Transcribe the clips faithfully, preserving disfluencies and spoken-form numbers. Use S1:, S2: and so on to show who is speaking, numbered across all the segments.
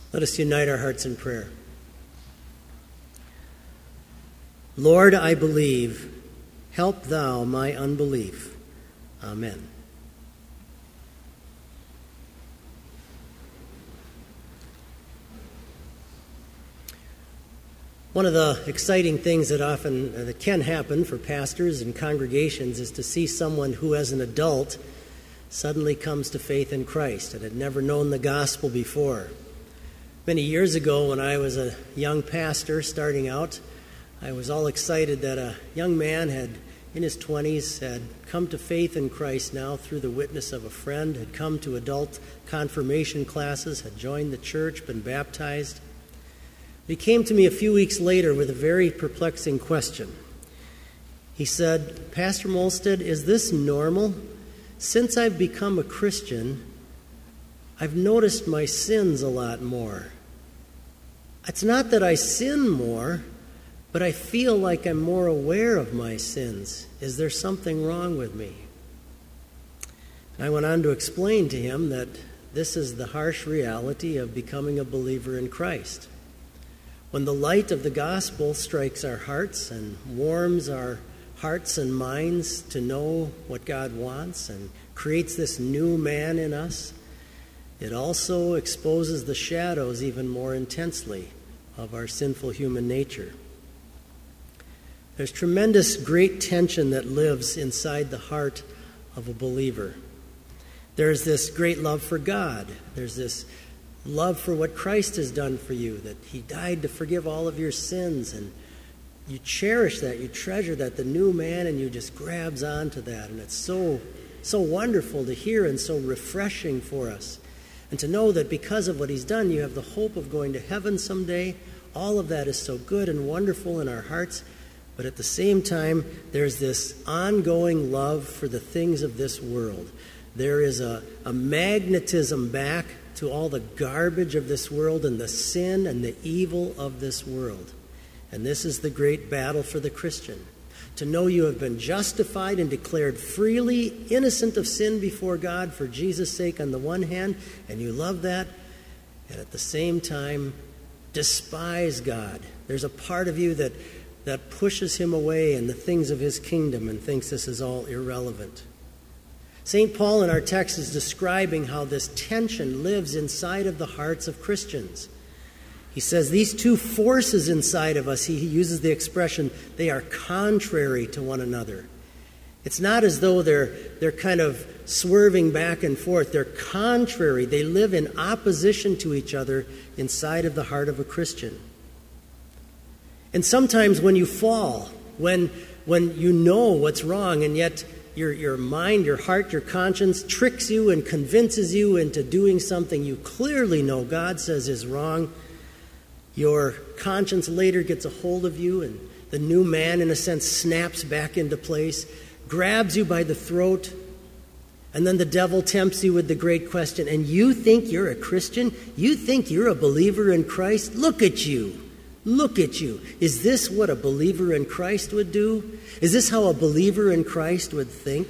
S1: Let us unite our hearts in prayer. Lord, I believe. Help thou my unbelief. Amen. One of the exciting things that often uh, that can happen for pastors and congregations is to see someone who, as an adult, suddenly comes to faith in Christ and had never known the gospel before. Many years ago, when I was a young pastor starting out, I was all excited that a young man had, in his twenties, had come to faith in Christ now through the witness of a friend, had come to adult confirmation classes, had joined the church, been baptized. He came to me a few weeks later with a very perplexing question. He said, "Pastor Molstead, is this normal? Since I've become a Christian, I've noticed my sins a lot more. It's not that I sin more, but I feel like I'm more aware of my sins. Is there something wrong with me?" And I went on to explain to him that this is the harsh reality of becoming a believer in Christ. When the light of the gospel strikes our hearts and warms our hearts and minds to know what God wants and creates this new man in us, it also exposes the shadows even more intensely of our sinful human nature. There's tremendous great tension that lives inside the heart of a believer. There's this great love for God. There's this love for what Christ has done for you, that he died to forgive all of your sins, and you cherish that, you treasure that. The new man in you just grabs onto that, and it's so, so wonderful to hear and so refreshing for us. And to know that because of what he's done, you have the hope of going to heaven someday. All of that is so good and wonderful in our hearts. But at the same time, there's this ongoing love for the things of this world. There is a, a magnetism back to all the garbage of this world and the sin and the evil of this world. And this is the great battle for the Christian. To know you have been justified and declared freely innocent of sin before God for Jesus' sake on the one hand, and you love that, and at the same time despise God. There's a part of you that, that pushes him away and the things of his kingdom and thinks this is all irrelevant. Saint Paul in our text is describing how this tension lives inside of the hearts of Christians. He says these two forces inside of us, he uses the expression, they are contrary to one another. It's not as though they're, they're kind of swerving back and forth. They're contrary. They live in opposition to each other inside of the heart of a Christian. And sometimes when you fall, when, when you know what's wrong, and yet your, your mind, your heart, your conscience tricks you and convinces you into doing something you clearly know God says is wrong, your conscience later gets a hold of you, and the new man, in a sense, snaps back into place, grabs you by the throat, and then the devil tempts you with the great question, and you think you're a Christian? You think you're a believer in Christ? Look at you. Look at you. Is this what a believer in Christ would do? Is this how a believer in Christ would think?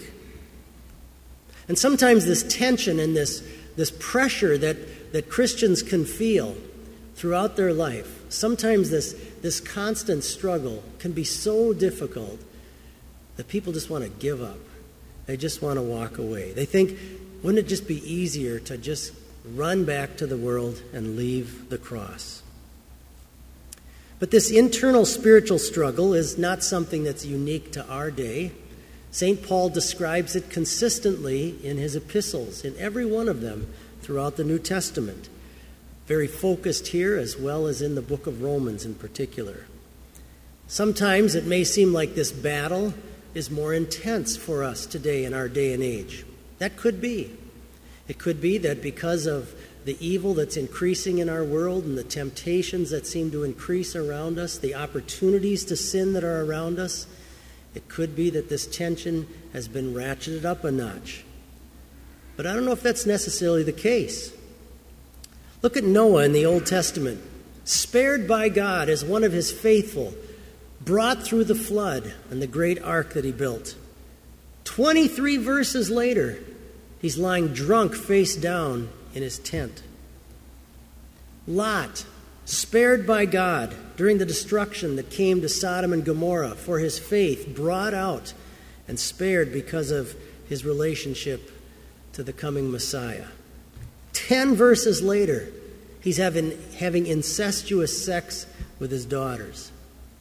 S1: And sometimes this tension and this, this pressure that, that Christians can feel throughout their life, sometimes this, this constant struggle can be so difficult that people just want to give up. They just want to walk away. They think, wouldn't it just be easier to just run back to the world and leave the cross? But this internal spiritual struggle is not something that's unique to our day. Saint Paul describes it consistently in his epistles, in every one of them throughout the New Testament. Very focused here as well as in the book of Romans in particular. Sometimes it may seem like this battle is more intense for us today in our day and age. That could be. It could be that because of the evil that's increasing in our world and the temptations that seem to increase around us, the opportunities to sin that are around us, it could be that this tension has been ratcheted up a notch. But I don't know if that's necessarily the case. Look at Noah in the Old Testament, spared by God as one of his faithful, brought through the flood and the great ark that he built. twenty-three verses later, he's lying drunk face down in his tent. Lot, spared by God during the destruction that came to Sodom and Gomorrah for his faith, brought out and spared because of his relationship to the coming Messiah. Ten verses later, he's having, having incestuous sex with his daughters.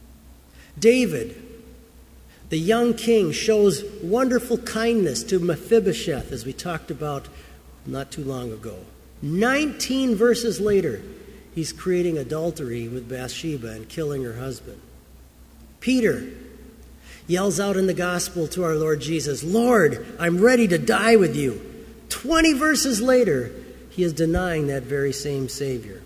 S1: David, the young king, shows wonderful kindness to Mephibosheth, as we talked about not too long ago. Nineteen verses later, he's creating adultery with Bathsheba and killing her husband. Peter yells out in the gospel to our Lord Jesus, "Lord, I'm ready to die with you." Twenty verses later, he is denying that very same Savior.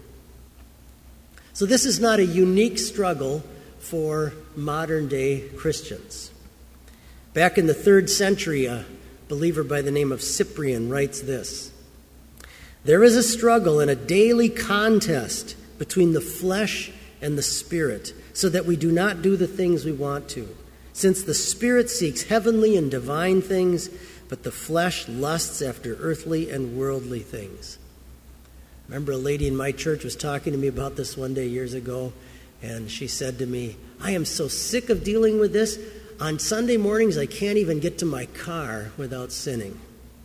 S1: So this is not a unique struggle for modern-day Christians. Back in the third century, a believer by the name of Cyprian writes this: "There is a struggle and a daily contest between the flesh and the spirit, so that we do not do the things we want to. Since the spirit seeks heavenly and divine things, but the flesh lusts after earthly and worldly things." I remember a lady in my church was talking to me about this one day years ago, and she said to me, "I am so sick of dealing with this. On Sunday mornings, I can't even get to my car without sinning."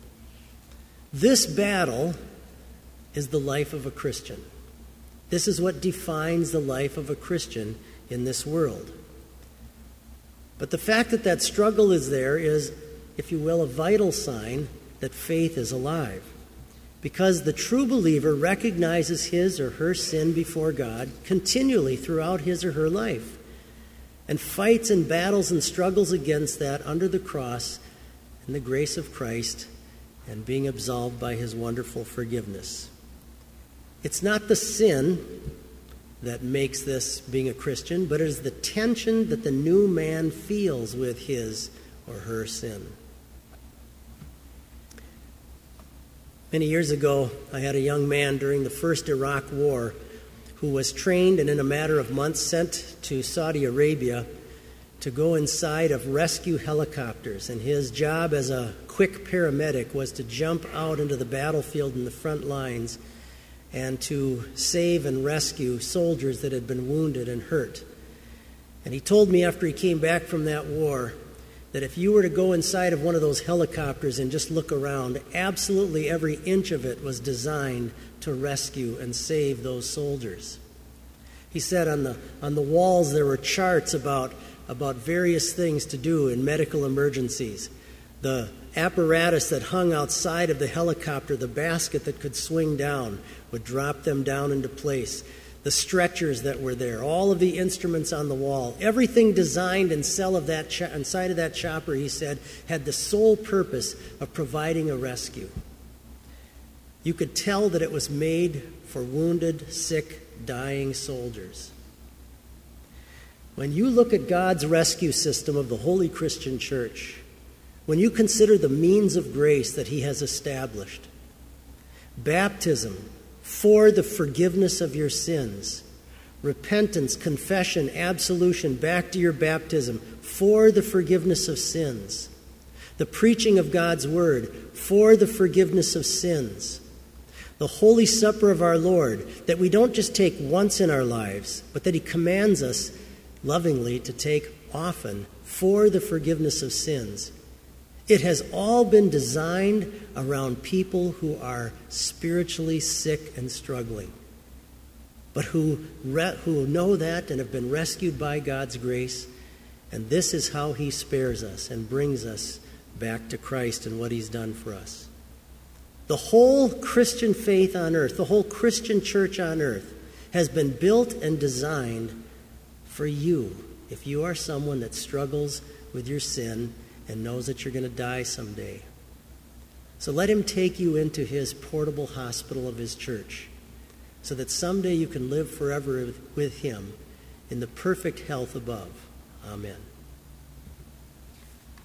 S1: This battle is the life of a Christian. This is what defines the life of a Christian in this world. But the fact that that struggle is there is, if you will, a vital sign that faith is alive. Because the true believer recognizes his or her sin before God continually throughout his or her life, and fights and battles and struggles against that under the cross and the grace of Christ, and being absolved by his wonderful forgiveness. It's not the sin that makes this being a Christian, but it is the tension that the new man feels with his or her sin. Many years ago, I had a young man during the first Iraq War who was trained and in a matter of months sent to Saudi Arabia to go inside of rescue helicopters. And his job as a quick paramedic was to jump out into the battlefield in the front lines and to save and rescue soldiers that had been wounded and hurt. And he told me after he came back from that war that if you were to go inside of one of those helicopters and just look around, absolutely every inch of it was designed to rescue and save those soldiers. He said on the on the walls there were charts about, about various things to do in medical emergencies. The apparatus that hung outside of the helicopter, the basket that could swing down, would drop them down into place. The stretchers that were there, all of the instruments on the wall, everything designed inside of that cho- inside of that chopper, he said, had the sole purpose of providing a rescue. You could tell that it was made for wounded, sick, dying soldiers. When you look at God's rescue system of the Holy Christian Church, when you consider the means of grace that he has established, baptism for the forgiveness of your sins, repentance, confession, absolution, back to your baptism for the forgiveness of sins, the preaching of God's word for the forgiveness of sins, the Holy Supper of our Lord that we don't just take once in our lives, but that he commands us lovingly to take often for the forgiveness of sins. It has all been designed around people who are spiritually sick and struggling, but who, re- who know that and have been rescued by God's grace, and this is how he spares us and brings us back to Christ and what he's done for us. The whole Christian faith on earth, the whole Christian church on earth, has been built and designed for you, if you are someone that struggles with your sin and knows that you're going to die someday. So let him take you into his portable hospital of his church so that someday you can live forever with him in the perfect health above. Amen.